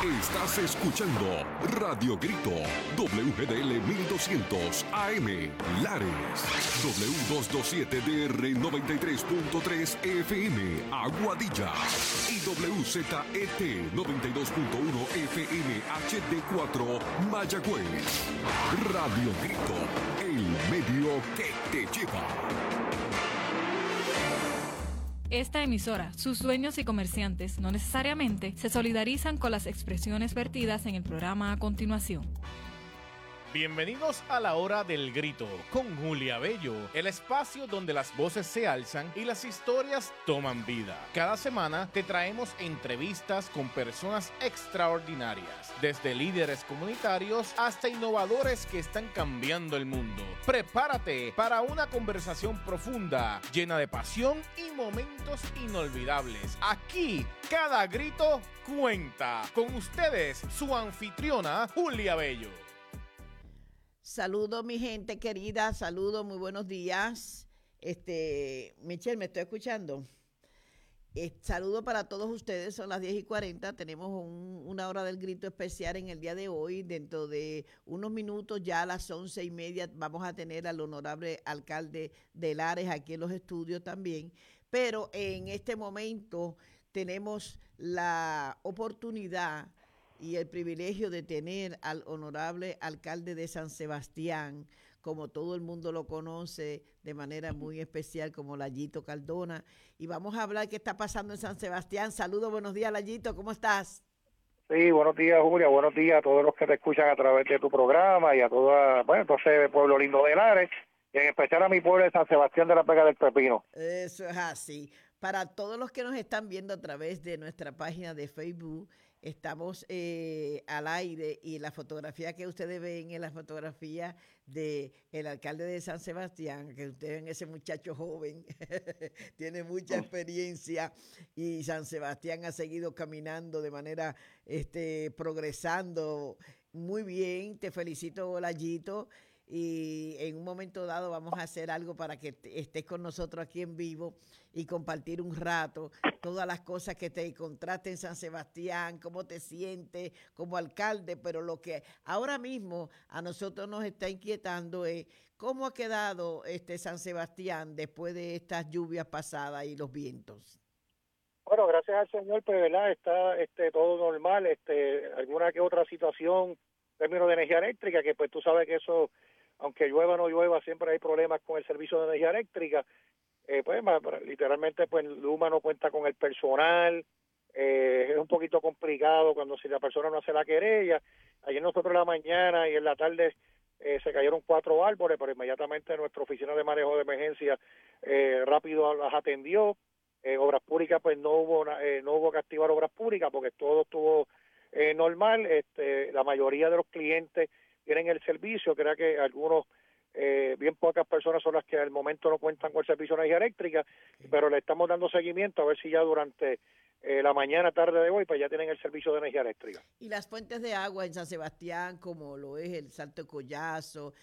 Estás escuchando Radio Grito, WGDL 1200 AM, Lares, W227DR 93.3 FM, Aguadilla, y WZET 92.1 FM HD4, Mayagüez. Radio Grito, el medio que te lleva. Esta emisora, sus dueños y comerciantes no necesariamente se solidarizan con las expresiones vertidas en el programa a continuación. Bienvenidos a la hora del grito con Julia Bello, el espacio donde las voces se alzan y las historias toman vida. Cada semana te traemos entrevistas con personas extraordinarias, desde líderes comunitarios hasta innovadores que están cambiando el mundo. Prepárate para una conversación profunda, llena de pasión y momentos inolvidables. Aquí, cada grito cuenta. Con ustedes, su anfitriona, Julia Bello. Saludos, mi gente querida, saludos, muy buenos días. Michelle, ¿me estoy escuchando? Saludos para todos ustedes, son las 10:40, tenemos una hora del grito especial en el día de hoy. Dentro de unos minutos, ya a las 11:30, vamos a tener al honorable alcalde de Lares aquí en los estudios también. Pero en este momento tenemos la oportunidad y el privilegio de tener al honorable alcalde de San Sebastián, como todo el mundo lo conoce de manera muy especial, como Layito Cardona. Y vamos a hablar qué está pasando en San Sebastián. Saludos, buenos días, Layito, ¿cómo estás? Sí, buenos días, Julia, buenos días a todos los que te escuchan a través de tu programa y a toda, bueno, entonces el pueblo lindo de Lares, y en especial a mi pueblo de San Sebastián de la Vega del Pepino. Eso es así. Para todos los que nos están viendo a través de nuestra página de Facebook, estamos al aire, y la fotografía que ustedes ven es la fotografía del alcalde de San Sebastián, que ustedes ven ese muchacho joven, tiene mucha experiencia, y San Sebastián ha seguido caminando de manera, progresando muy bien. Te felicito, Layito. Y en un momento dado vamos a hacer algo para que estés con nosotros aquí en vivo y compartir un rato todas las cosas que te encontraste en San Sebastián, cómo te sientes como alcalde. Pero lo que ahora mismo a nosotros nos está inquietando es cómo ha quedado San Sebastián después de estas lluvias pasadas y los vientos. Bueno, gracias al Señor, pues, ¿verdad? Está todo normal, alguna que otra situación en términos de energía eléctrica, que pues tú sabes que eso, aunque llueva o no llueva, siempre hay problemas con el servicio de energía eléctrica. Pues literalmente, pues Luma no cuenta con el personal, es un poquito complicado cuando si la persona no hace la querella. Ayer nosotros en la mañana y en la tarde se cayeron 4 árboles, pero inmediatamente nuestra oficina de manejo de emergencia rápido las atendió. Obras públicas, pues no hubo que activar obras públicas porque todo estuvo normal. La mayoría de los clientes tienen el servicio, creo que algunos, bien pocas personas son las que al momento no cuentan con el servicio de energía eléctrica, pero le estamos dando seguimiento a ver si ya durante la mañana, tarde de hoy, pues ya tienen el servicio de energía eléctrica. Y las fuentes de agua en San Sebastián, como lo es el Salto de Collazo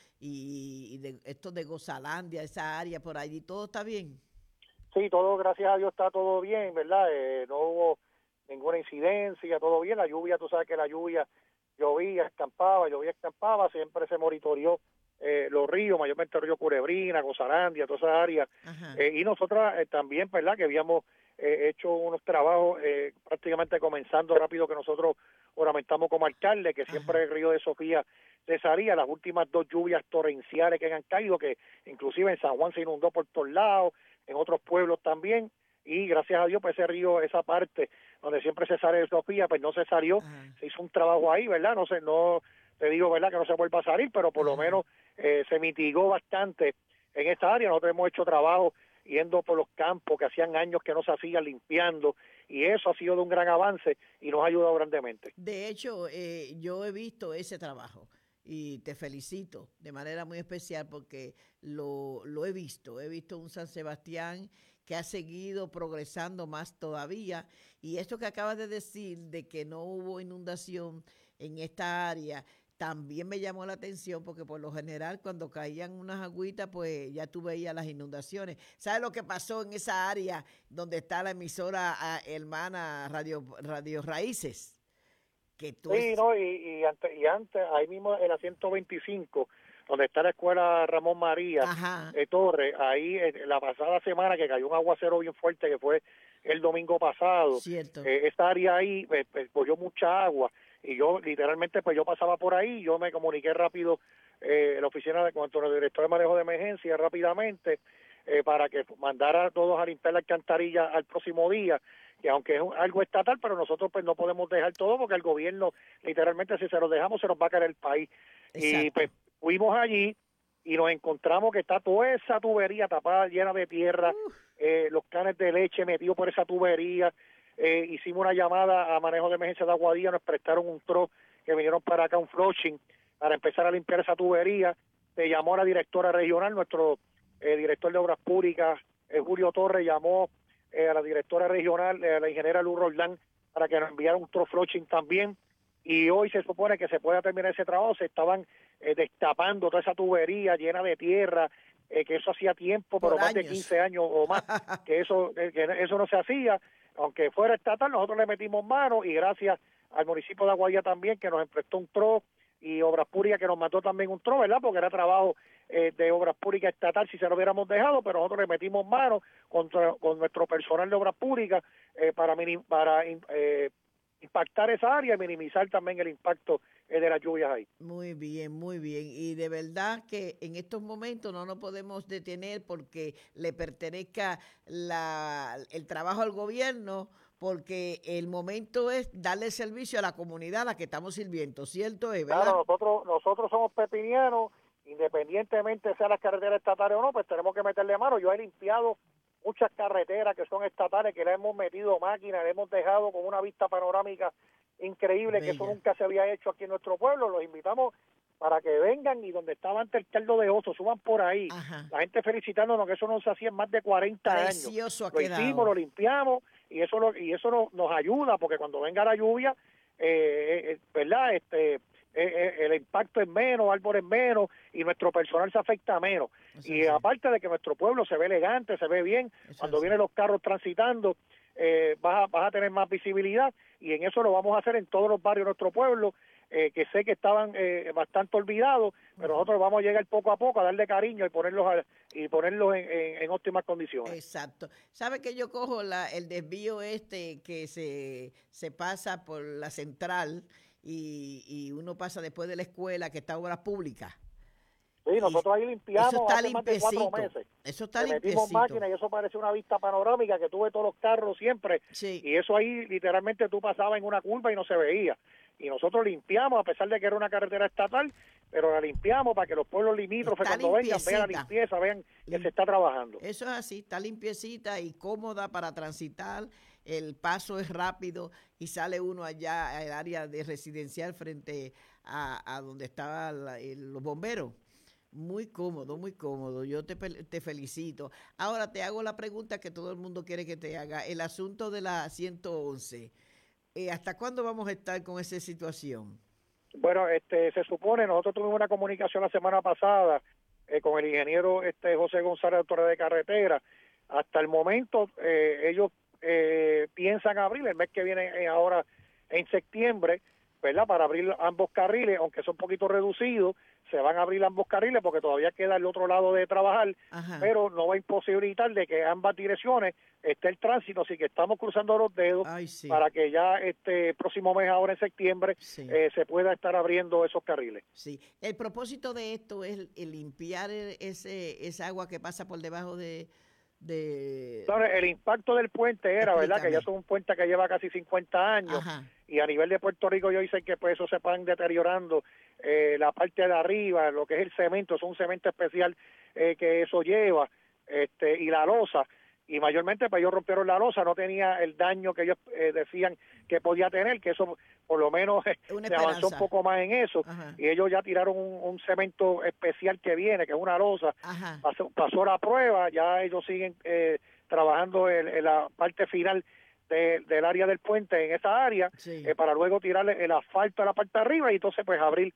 y esto de Gozalandia, esa área por allí, ¿todo está bien? Sí, todo, gracias a Dios, está todo bien, ¿verdad? No hubo ninguna incidencia, todo bien. La lluvia, tú sabes que la lluvia llovía, escampaba, siempre se monitoreó los ríos, mayormente el río Culebrina, Gozalandia, toda esa área. Y nosotros también, ¿verdad?, que habíamos hecho unos trabajos prácticamente comenzando rápido, que nosotros oramentamos como alcalde, que siempre el río de Sofía se salía. Las últimas 2 lluvias torrenciales que han caído, que inclusive en San Juan se inundó por todos lados, en otros pueblos también, y gracias a Dios, pues ese río, esa parte donde siempre se sale de Sofía, pues no se salió. Se hizo un trabajo ahí, ¿verdad? No te digo, ¿verdad?, que no se vuelva a salir, pero por lo menos se mitigó bastante en esta área. Nosotros hemos hecho trabajo yendo por los campos que hacían años que no se hacían, limpiando, y eso ha sido de un gran avance y nos ha ayudado grandemente. De hecho, yo he visto ese trabajo y te felicito de manera muy especial porque lo he visto un San Sebastián que ha seguido progresando más todavía. Y esto que acabas de decir de que no hubo inundación en esta área, también me llamó la atención porque por lo general cuando caían unas agüitas, pues ya tú veías las inundaciones. ¿Sabes lo que pasó en esa área donde está la emisora hermana Radio Raíces? que tú Sí, no, y antes, ahí mismo en la 125, donde está la escuela Ramón María Torres, ahí la pasada semana que cayó un aguacero bien fuerte, que fue el domingo pasado, cierto. esta área ahí cogió mucha agua, y yo literalmente, pues yo pasaba por ahí, yo me comuniqué rápido la oficina con el director de manejo de emergencia rápidamente, para que mandara a todos a limpiar la alcantarilla al próximo día, que aunque es algo estatal, pero nosotros pues no podemos dejar todo porque el gobierno, literalmente, si se lo dejamos, se nos va a caer el país. Exacto. Y pues fuimos allí y nos encontramos que está toda esa tubería tapada, llena de tierra, los canes de leche metidos por esa tubería. Hicimos una llamada a manejo de emergencia de Aguadilla, nos prestaron un truck que vinieron para acá, un flushing, para empezar a limpiar esa tubería. Se llamó a la directora regional, nuestro director de obras públicas, Julio Torres, llamó a la directora regional, a la ingeniera Luz Roldán, para que nos enviara un truck flushing también. Y hoy se supone que se pueda terminar ese trabajo. Se estaban destapando toda esa tubería llena de tierra, que eso hacía tiempo, pero más de 15 años o más, que eso no se hacía. Aunque fuera estatal, nosotros le metimos mano, y gracias al municipio de Aguadilla también, que nos emprestó un truck, y Obras Públicas que nos mandó también un truck, ¿verdad? Porque era trabajo de Obras Públicas estatal si se lo hubiéramos dejado, pero nosotros le metimos mano con nuestro personal de Obras Públicas para impactar esa área y minimizar también el impacto de las lluvias ahí. Muy bien, muy bien. Y de verdad que en estos momentos no nos podemos detener porque le pertenezca el trabajo al gobierno, porque el momento es darle servicio a la comunidad a la que estamos sirviendo, ¿cierto? ¿Verdad? Claro, nosotros somos pepinianos, independientemente sea las carreteras estatales o no, pues tenemos que meterle mano. Yo he limpiado muchas carreteras que son estatales, que le hemos metido máquinas, le hemos dejado con una vista panorámica increíble, que eso nunca se había hecho aquí en nuestro pueblo. Los invitamos para que vengan, y donde estaba antes el caldo de oso, suban por ahí. La gente felicitándonos, que eso no se hacía en más de 40 Precioso años. Lo hicimos, lo limpiamos, y eso nos ayuda, porque cuando venga la lluvia, ¿verdad? El impacto es menos, árboles menos, y nuestro personal se afecta menos. Y aparte de que nuestro pueblo se ve elegante, se ve bien, cuando vienen los carros transitando, vas a tener más visibilidad, y en eso lo vamos a hacer en todos los barrios de nuestro pueblo, que sé que estaban bastante olvidados, pero nosotros vamos a llegar poco a poco a darle cariño y ponerlos en óptimas condiciones. Exacto. ¿Sabe que yo cojo el desvío que se pasa por la central y uno pasa después de la escuela, que está Obras Públicas? Sí, nosotros ahí limpiamos hace más de 4 meses. Eso está limpiecito. Metimos máquinas y eso parece una vista panorámica, que tuve todos los carros siempre. Sí. Y eso ahí literalmente tú pasabas en una curva y no se veía. Y nosotros limpiamos, a pesar de que era una carretera estatal, pero la limpiamos para que los pueblos limítrofes cuando vengan vean la limpieza, vean que se está trabajando. Eso es así, está limpiecita y cómoda para transitar. El paso es rápido y sale uno allá al área de residencial frente a donde estaban los bomberos. Muy cómodo, muy cómodo. Yo te felicito. Ahora te hago la pregunta que todo el mundo quiere que te haga. El asunto de la 111. ¿Hasta cuándo vamos a estar con esa situación? Bueno, se supone, nosotros tuvimos una comunicación la semana pasada con el ingeniero José González, autor de carretera. Hasta el momento ellos piensan abrir el mes que viene, ahora en septiembre, ¿verdad? Para abrir ambos carriles, aunque son un poquito reducidos, se van a abrir ambos carriles porque todavía queda el otro lado de trabajar. Ajá. Pero no va a imposibilitar de que ambas direcciones esté el tránsito, así que estamos cruzando los dedos para que ya próximo mes, ahora en septiembre, se pueda estar abriendo esos carriles. Sí, el propósito de esto es el limpiar esa agua que pasa por debajo de... Entonces, el impacto del puente era, ¿verdad? Que ya es un puente que lleva casi 50 años. Ajá. Y a nivel de Puerto Rico yo hice que pues eso se van deteriorando la parte de arriba, lo que es el cemento, es un cemento especial que eso lleva, y la losa, y mayormente pues ellos rompieron la losa, no tenía el daño que ellos decían que podía tener, que eso por lo menos se avanzó un poco más en eso. Ajá. Y ellos ya tiraron un cemento especial que viene, que es una losa. Pasó la prueba, ya ellos siguen trabajando en la parte final del área del puente, en esa área, para luego tirarle el asfalto a la parte de arriba y entonces pues abrir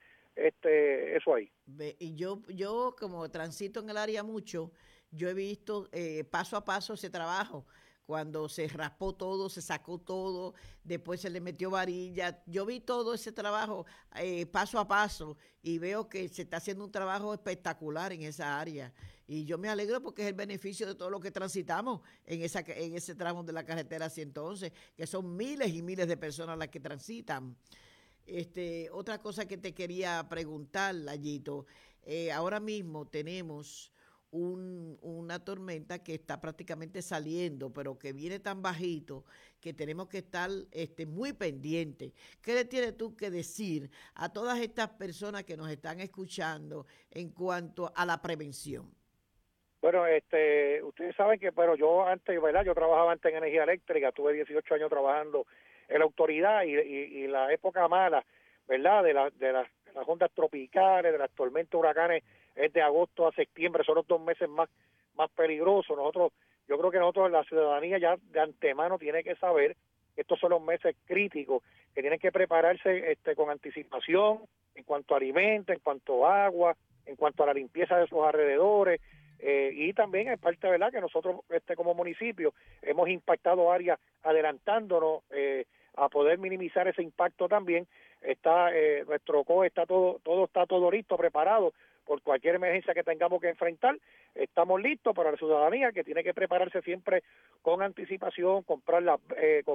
eso ahí. Y yo como transito en el área mucho, yo he visto paso a paso ese trabajo, cuando se raspó todo, se sacó todo, después se le metió varilla. Yo vi todo ese trabajo paso a paso y veo que se está haciendo un trabajo espectacular en esa área. Y yo me alegro porque es el beneficio de todo lo que transitamos en ese tramo de la carretera 111, que son miles y miles de personas las que transitan. Otra cosa que te quería preguntar, Layito, ahora mismo tenemos una tormenta que está prácticamente saliendo, pero que viene tan bajito que tenemos que estar muy pendientes. ¿Qué le tienes tú que decir a todas estas personas que nos están escuchando en cuanto a la prevención? Bueno, ustedes saben que, pero yo antes, ¿verdad? Yo trabajaba antes en energía eléctrica, tuve 18 años trabajando en la autoridad y la época mala, ¿verdad? De las ondas tropicales, de las tormentas, huracanes, es de agosto a septiembre, son los 2 meses más peligrosos. Yo creo que la ciudadanía ya de antemano tiene que saber que estos son los meses críticos, que tienen que prepararse con anticipación en cuanto a alimentos, en cuanto a agua, en cuanto a la limpieza de sus alrededores, y también es parte, ¿verdad?, que nosotros como municipio hemos impactado áreas adelantándonos a poder minimizar ese impacto también. Nuestro COE está todo listo, preparado por cualquier emergencia que tengamos que enfrentar. Estamos listos para la ciudadanía, que tiene que prepararse siempre con anticipación, comprar la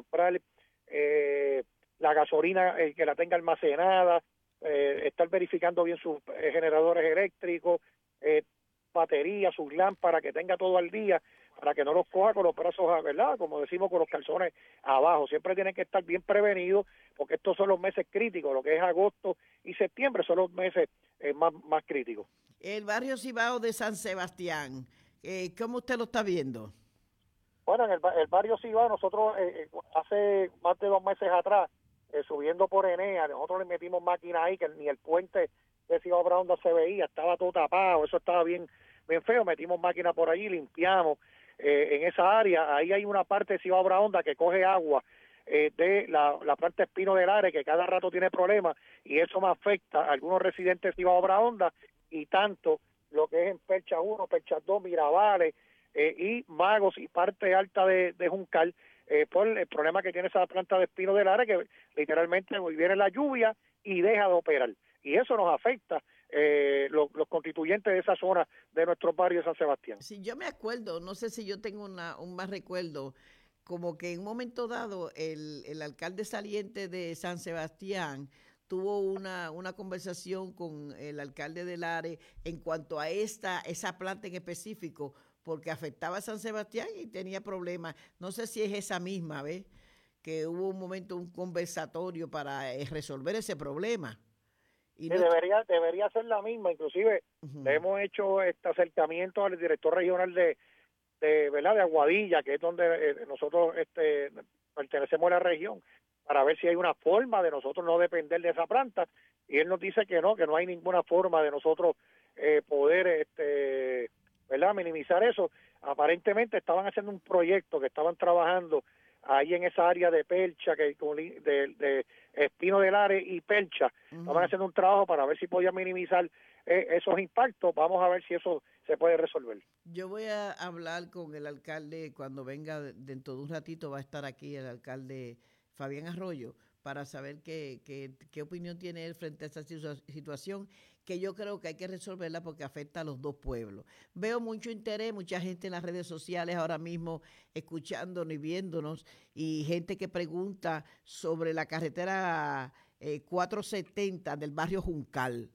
gasolina que la tenga almacenada, estar verificando bien sus generadores eléctricos, baterías, sus lámparas, que tenga todo al día, para que no los coja con los brazos, ¿verdad?, como decimos, con los calzones abajo. Siempre tienen que estar bien prevenidos, porque estos son los meses críticos, lo que es agosto y septiembre son los meses más críticos. El barrio Cibao de San Sebastián, ¿cómo usted lo está viendo? Bueno, en el barrio Cibao, nosotros hace más de 2 meses atrás, subiendo por Enea, nosotros le metimos máquinas ahí, que ni el puente de Cibao Braunda se veía, estaba todo tapado, eso estaba bien feo. Metimos máquinas por allí, limpiamos en esa área. Ahí hay una parte de Cibao Braunda que coge agua de la planta Espino del Aire, que cada rato tiene problemas, y eso me afecta a algunos residentes de Cibao Braunda, y tanto lo que es en Percha 1, Percha 2, Mirabales y Magos y parte alta de Juncal, por el problema que tiene esa planta de Espino del Aire, que literalmente viene la lluvia y deja de operar, y eso nos afecta los constituyentes de esa zona de nuestros barrios de San Sebastián. Sí, yo me acuerdo, no sé si yo tengo un más recuerdo, como que en un momento dado el alcalde saliente de San Sebastián tuvo una conversación con el alcalde de Lares en cuanto a esa planta en específico, porque afectaba a San Sebastián y tenía problemas. No sé si es esa misma, ¿ves? Que hubo un momento, un conversatorio para resolver ese problema. Y sí, debería ser la misma. Inclusive le hemos hecho este acercamiento al director regional de ¿verdad?, de Aguadilla, que es donde nosotros pertenecemos a la región, para ver si hay una forma de nosotros no depender de esa planta, y él nos dice que no hay ninguna forma de nosotros poder ¿verdad?, minimizar eso. Aparentemente estaban haciendo un proyecto, que estaban trabajando ahí en esa área de Percha, de Espino del Aire y Percha. Estaban haciendo un trabajo para ver si podían minimizar esos impactos. Vamos a ver si eso se puede resolver. Yo voy a hablar con el alcalde cuando venga, dentro de un ratito va a estar aquí el alcalde Fabián Arroyo, para saber qué opinión tiene él frente a esta situación, que yo creo que hay que resolverla porque afecta a los dos pueblos. Veo mucho interés, mucha gente en las redes sociales ahora mismo escuchándonos y viéndonos, y gente que pregunta sobre la carretera 470 del barrio Juncal.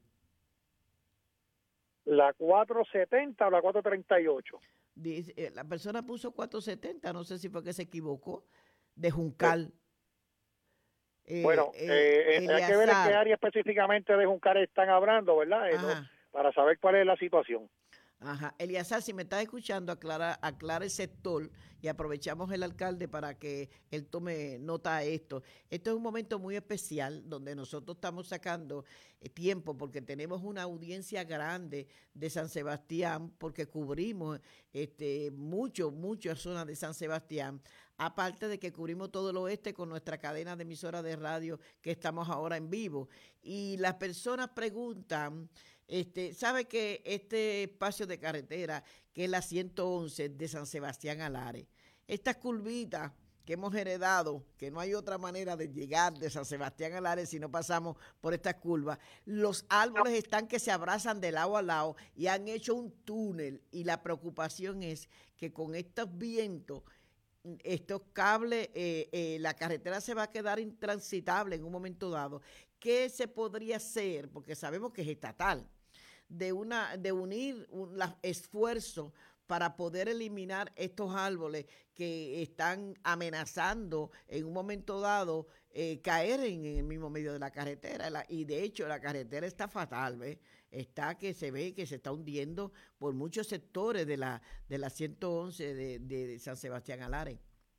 ¿La 470 o la 438? Dice, la persona puso 470, no sé si fue que se equivocó, de Juncal. Bueno, hay que ver en qué área específicamente de Juncal están hablando, ¿verdad? ¿No? Para saber cuál es la situación. Ajá. Eliazar, si me estás escuchando, aclara el sector, y aprovechamos el alcalde para que él tome nota de esto. Esto es un momento muy especial donde nosotros estamos sacando tiempo, porque tenemos una audiencia grande de San Sebastián, porque cubrimos muchas zonas de San Sebastián, aparte de que cubrimos todo el oeste con nuestra cadena de emisoras de radio que estamos ahora en vivo. Y las personas preguntan, ¿sabe que este espacio de carretera, que es la 111 de San Sebastián a Lares, estas curvitas que hemos heredado, que no hay otra manera de llegar de San Sebastián a Lares si no pasamos por estas curvas, los árboles están que se abrazan de lado a lado y han hecho un túnel, y la preocupación es que con estos vientos, estos cables, la carretera se va a quedar intransitable en un momento dado. ¿Qué se podría hacer? Porque sabemos que es estatal, de unir esfuerzos para poder eliminar estos árboles que están amenazando en un momento dado caer en el mismo medio de la carretera. Y de hecho la carretera está fatal, ¿ves? Está que se ve que se está hundiendo por muchos sectores de la 111 de San Sebastián a Lares.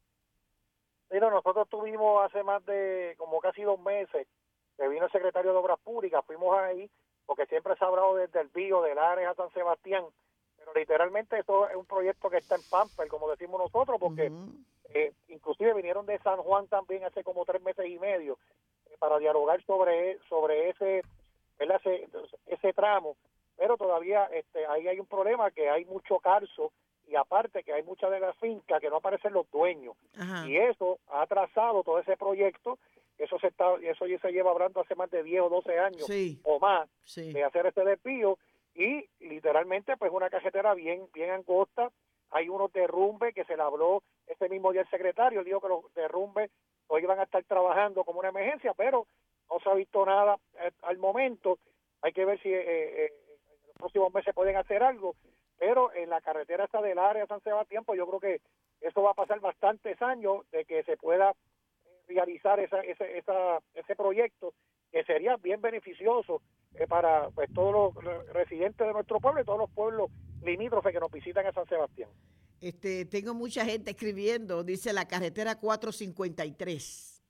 Pero nosotros tuvimos hace más de como casi 2 meses que vino el secretario de Obras Públicas, fuimos ahí, porque siempre se ha hablado desde el Bío, de Lares a San Sebastián, pero literalmente esto es un proyecto que está en Pamper, como decimos nosotros, porque inclusive vinieron de San Juan también hace como 3 meses y medio para dialogar sobre ese tramo, pero todavía ahí hay un problema, que hay mucho carzo, y aparte que hay muchas de las fincas que no aparecen los dueños. Ajá. Y eso ha atrasado todo ese proyecto. Eso ya se lleva hablando hace más de 10 o 12 años o más de hacer este desvío, y literalmente pues una carretera bien angosta. Hay unos derrumbes que se le habló ese mismo día el secretario, dijo que los derrumbes hoy van a estar trabajando como una emergencia, pero no se ha visto nada al momento. Hay que ver si en los próximos meses pueden hacer algo, pero en la carretera esta del área de San Sebastián, pues yo creo que eso va a pasar bastantes años de que se pueda realizar ese proyecto, que sería bien beneficioso para pues todos los residentes de nuestro pueblo y todos los pueblos limítrofes que nos visitan a San Sebastián. Tengo mucha gente escribiendo, dice la carretera 453.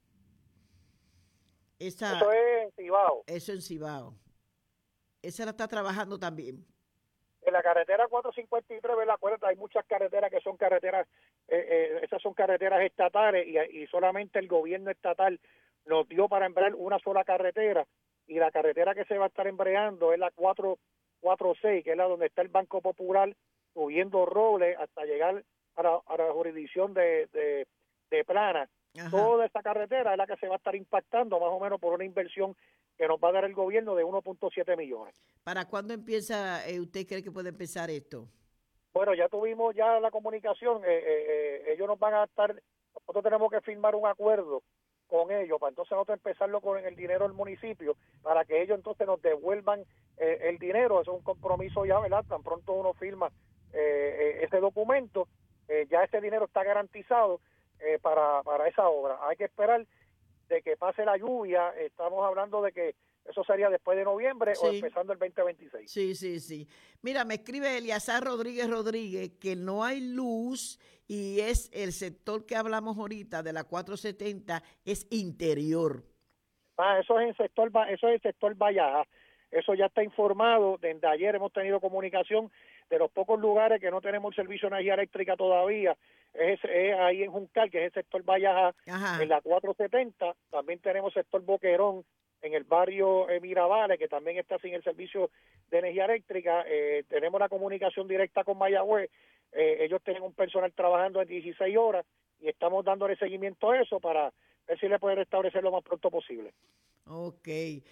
Eso es en Cibao. Eso en Cibao. Esa la está trabajando también. En la carretera 453, ¿verdad? Acuérdate, hay muchas carreteras que son carreteras, esas son carreteras estatales, y solamente el gobierno estatal nos dio para embrear una sola carretera, y la carretera que se va a estar embreando es la 446, que es la donde está el Banco Popular, subiendo Robles hasta llegar a la jurisdicción de Plana. Ajá. Toda esta carretera es la que se va a estar impactando más o menos por una inversión que nos va a dar el gobierno de 1.7 millones. ¿Para cuándo empieza, usted cree que puede empezar esto? Bueno, ya tuvimos ya la comunicación, ellos nos van a estar, nosotros tenemos que firmar un acuerdo con ellos, para entonces nosotros empezarlo con el dinero del municipio, para que ellos entonces nos devuelvan el dinero. Eso es un compromiso ya, ¿verdad? Tan pronto uno firma ese documento, ya ese dinero está garantizado para esa obra. Hay que esperar de que pase la lluvia, estamos hablando de que eso sería después de noviembre o empezando el 2026. Sí. Mira, me escribe Eliazar Rodríguez que no hay luz, y es el sector que hablamos ahorita de la 470, es interior. Eso es el sector Vallaja. Eso ya está informado. Desde ayer hemos tenido comunicación de los pocos lugares que no tenemos el servicio de energía eléctrica todavía. Es ahí en Juncal, que es el sector Vallaja. Ajá. En la 470. También tenemos el sector Boquerón, en el barrio Mirabales, que también está sin el servicio de energía eléctrica. Tenemos la comunicación directa con Mayagüez. Ellos tienen un personal trabajando en 16 horas y estamos dándole seguimiento a eso para ver si le puede restablecer lo más pronto posible. Ok.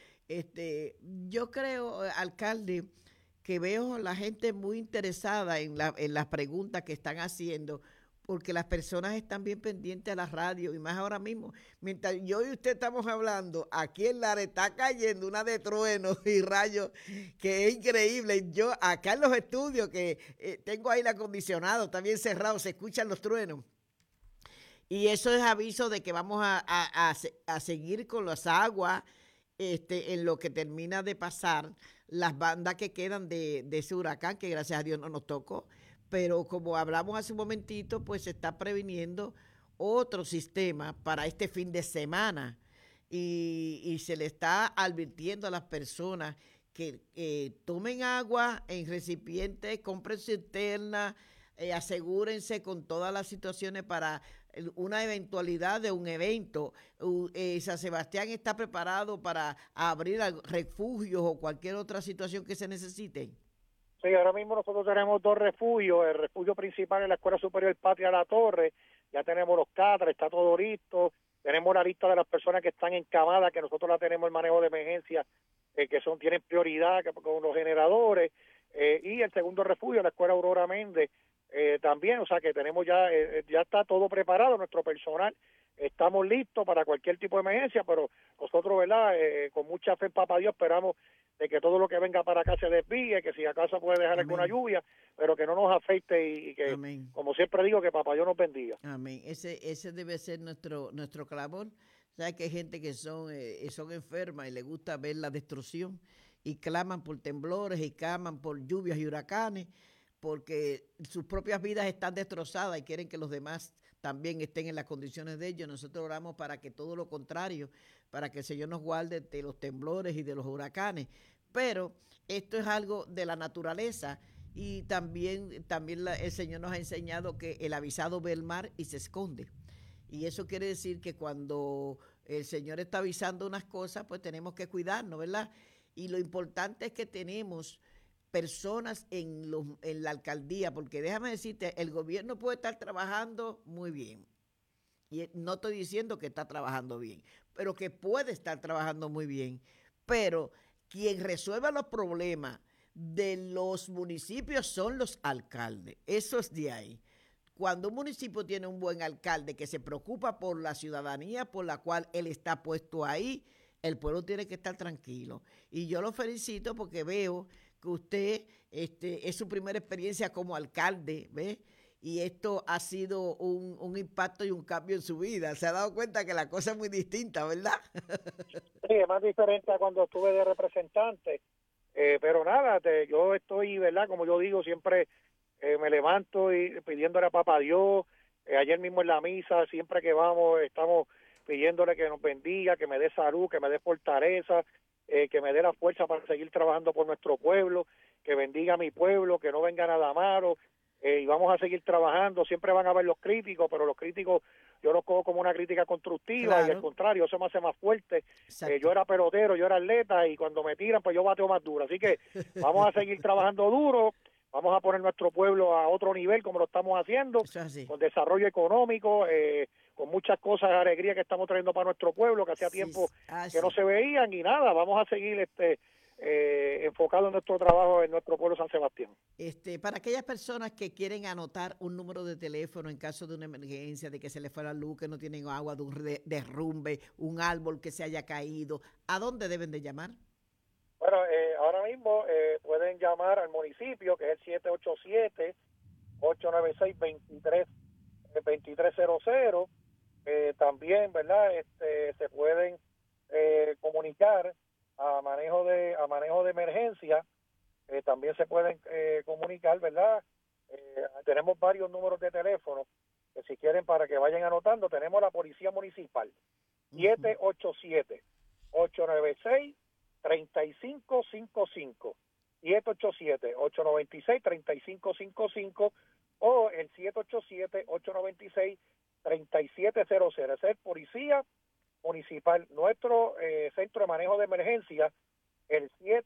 Yo creo, alcalde, que veo a la gente muy interesada en las preguntas que están haciendo, porque las personas están bien pendientes a la radio, y más ahora mismo, mientras yo y usted estamos hablando, aquí en Lares está cayendo una de truenos y rayos que es increíble. Yo acá en los estudios, que tengo aire acondicionado, está bien cerrado, se escuchan los truenos. Y eso es aviso de que vamos a seguir con las aguas, en lo que termina de pasar las bandas que quedan de ese huracán, que gracias a Dios no nos tocó. Pero como hablamos hace un momentito, pues se está previniendo otro sistema para este fin de semana, y se le está advirtiendo a las personas que tomen agua en recipientes, compren cisterna, asegúrense con todas las situaciones para una eventualidad de un evento. San Sebastián está preparado para abrir refugios o cualquier otra situación que se necesite. Sí, ahora mismo nosotros tenemos 2 refugios. El refugio principal es la Escuela Superior Patria La Torre. ya tenemos los catres, está todo listo, tenemos la lista de las personas que están encamadas, que nosotros la tenemos el manejo de emergencia, tienen prioridad con los generadores, y el segundo refugio, la Escuela Aurora Méndez, también, o sea que tenemos ya está todo preparado, nuestro personal, estamos listos para cualquier tipo de emergencia, pero nosotros, ¿verdad? Con mucha fe en Papá Dios esperamos de que todo lo que venga para acá se desvíe, que si acaso puede dejar Amén. alguna lluvia, pero que no nos afecte y que, Amén. como siempre digo, que Papá Dios nos bendiga. Amén. Ese debe ser nuestro clamor. ¿Sabes que hay gente que son enfermas y les gusta ver la destrucción y claman por temblores y claman por lluvias y huracanes porque sus propias vidas están destrozadas y quieren que los demás también estén en las condiciones de ellos? Nosotros oramos para que todo lo contrario, para que el Señor nos guarde de los temblores y de los huracanes. Pero esto es algo de la naturaleza y también el Señor nos ha enseñado que el avisado ve el mar y se esconde. Y eso quiere decir que cuando el Señor está avisando unas cosas, pues tenemos que cuidarnos, ¿verdad? Y lo importante es que tenemos personas en la alcaldía, porque déjame decirte, el gobierno puede estar trabajando muy bien. Y no estoy diciendo que está trabajando bien, pero que puede estar trabajando muy bien. Pero quien resuelva los problemas de los municipios son los alcaldes. Eso es de ahí. Cuando un municipio tiene un buen alcalde que se preocupa por la ciudadanía por la cual él está puesto ahí, el pueblo tiene que estar tranquilo. Y yo lo felicito porque veo que usted es su primera experiencia como alcalde, ¿ves? Y esto ha sido un impacto y un cambio en su vida. Se ha dado cuenta que la cosa es muy distinta, ¿verdad? Sí, es más diferente a cuando estuve de representante. Pero nada, yo estoy, ¿verdad? Como yo digo, siempre me levanto y pidiéndole a Papá Dios. Ayer mismo en la misa, siempre que vamos, estamos pidiéndole que nos bendiga, que me dé salud, que me dé fortaleza, que me dé la fuerza para seguir trabajando por nuestro pueblo, que bendiga a mi pueblo, que no venga nada malo, y vamos a seguir trabajando. Siempre van a haber los críticos, pero los críticos yo los cojo como una crítica constructiva, claro. Y al contrario, eso me hace más fuerte. Yo era pelotero, yo era atleta, y cuando me tiran, pues yo bateo más duro. Así que vamos a seguir trabajando duro, vamos a poner nuestro pueblo a otro nivel como lo estamos haciendo, con desarrollo económico, con muchas cosas de alegría que estamos trayendo para nuestro pueblo, que hacía tiempo que no se veían, y nada, vamos a seguir enfocado en nuestro trabajo en nuestro pueblo San Sebastián. Para aquellas personas que quieren anotar un número de teléfono en caso de una emergencia, de que se les fue la luz, que no tienen agua, de un derrumbe, un árbol que se haya caído, ¿a dónde deben de llamar? Bueno, ahora mismo pueden llamar al municipio, que es el 787-896-2300. También, ¿verdad? Se pueden comunicar a manejo de emergencia. También se pueden comunicar, ¿verdad? Tenemos varios números de teléfono que si quieren para que vayan anotando. Tenemos la Policía Municipal, 787-896-3555, 787-896-3555 o el 787-896-3700. Ese es el Policía Municipal. Nuestro centro de manejo de emergencia, el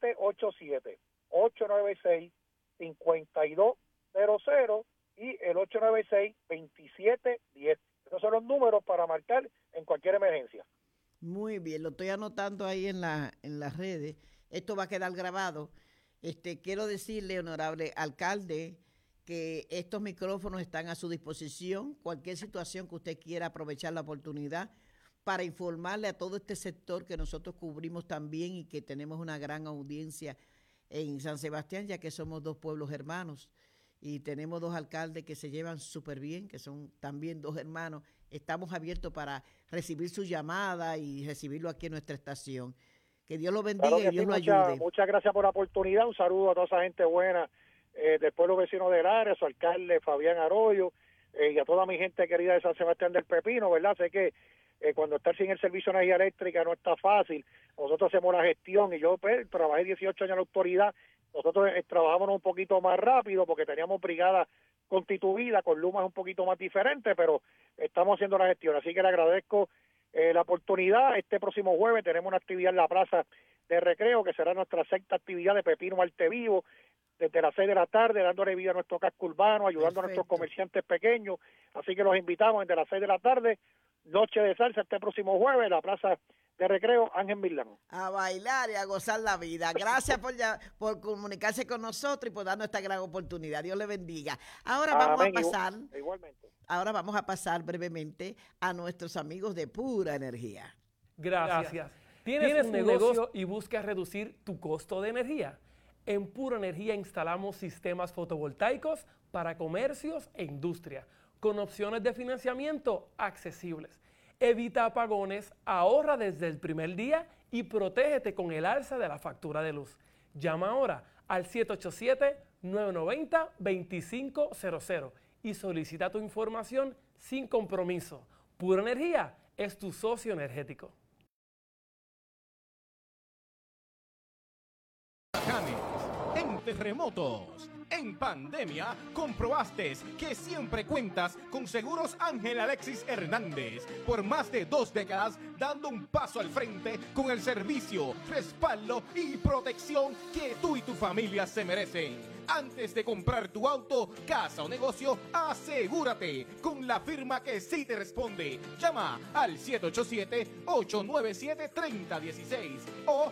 787-896-5200 y el 896-2710. Esos son los números para marcar en cualquier emergencia. Muy bien, lo estoy anotando ahí en las redes. Esto va a quedar grabado. Quiero decirle, honorable alcalde, que estos micrófonos están a su disposición. Cualquier situación que usted quiera, aprovechar la oportunidad para informarle a todo este sector que nosotros cubrimos también y que tenemos una gran audiencia en San Sebastián, ya que somos dos pueblos hermanos y tenemos dos alcaldes que se llevan súper bien, que son también dos hermanos. Estamos abiertos para recibir su llamada y recibirlo aquí en nuestra estación. Que Dios lo bendiga, claro, y Dios lo ayude. Muchas gracias por la oportunidad. Un saludo a toda esa gente buena del pueblo vecino del área, su alcalde Fabián Arroyo, y a toda mi gente querida de San Sebastián del Pepino, ¿verdad? Sé que cuando estar sin el servicio de energía eléctrica no está fácil. Nosotros hacemos la gestión y yo trabajé 18 años en la autoridad. Nosotros trabajamos un poquito más rápido porque teníamos brigada constituida con lumas un poquito más diferentes, pero estamos haciendo la gestión. Así que le agradezco la oportunidad. Este próximo jueves tenemos una actividad en la Plaza de Recreo que será nuestra sexta actividad de Pepino Arte Vivo. desde las 6 de la tarde, dándole vida a nuestro casco urbano, ayudando Perfecto. a nuestros comerciantes pequeños. Así que los invitamos desde las 6 de la tarde, Noche de Salsa, este próximo jueves, en la Plaza de Recreo Ángel Milán. A bailar y a gozar la vida. Gracias por comunicarse con nosotros y por darnos esta gran oportunidad. Dios le bendiga. Ahora vamos Amén. a pasar, Igualmente. ahora vamos a pasar brevemente a nuestros amigos de Pura Energía. Gracias. ¿Tienes un negocio y buscas reducir tu costo de energía? En Pura Energía instalamos sistemas fotovoltaicos para comercios e industria, con opciones de financiamiento accesibles. Evita apagones, ahorra desde el primer día y protégete con el alza de la factura de luz. Llama ahora al 787-990-2500 y solicita tu información sin compromiso. Pura Energía es tu socio energético. En terremotos, en pandemia, comprobaste que siempre cuentas con Seguros Ángel Alexis Hernández. Por más de 2 décadas, dando un paso al frente con el servicio, respaldo y protección que tú y tu familia se merecen. Antes de comprar tu auto, casa o negocio, asegúrate con la firma que sí te responde. Llama al 787-897-3016 o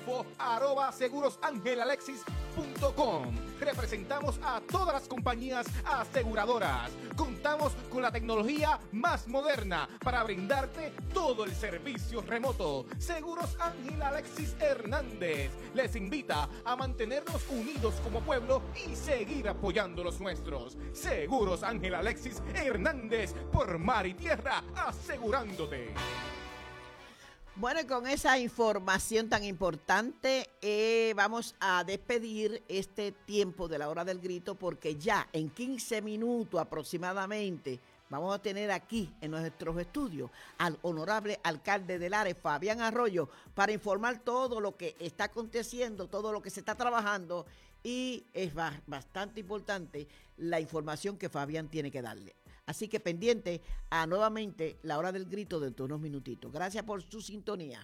info@segurosangelalexis.com. Representamos a todas las compañías aseguradoras. Contamos con la tecnología más moderna para brindarte todo el servicio remoto. Seguros Ángel Alexis Hernández les invita a mantenernos unidos como pueblo y seguir apoyando los nuestros. Seguros Ángel Alexis Hernández, por mar y tierra, asegurándote. Bueno, y con esa información tan importante, vamos a despedir este tiempo de la hora del grito, porque ya en 15 minutos aproximadamente vamos a tener aquí en nuestros estudios al honorable alcalde de Lares, Fabián Arroyo, para informar todo lo que está aconteciendo, todo lo que se está trabajando, y es bastante importante la información que Fabián tiene que darle. Así que pendiente a nuevamente la hora del grito dentro de unos minutitos. Gracias por su sintonía.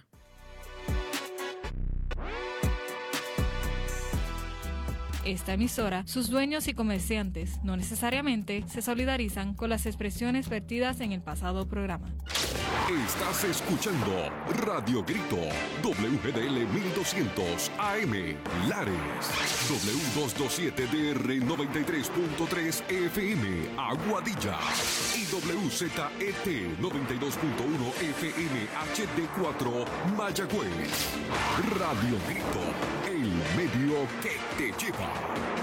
Esta emisora, sus dueños y comerciantes no necesariamente se solidarizan con las expresiones vertidas en el pasado programa. Estás escuchando Radio Grito, WGDL 1200 AM, Lares, W227DR 93.3 FM, Aguadilla, y WZET 92.1 FM HD4, Mayagüez. Radio Grito, el medio que te lleva.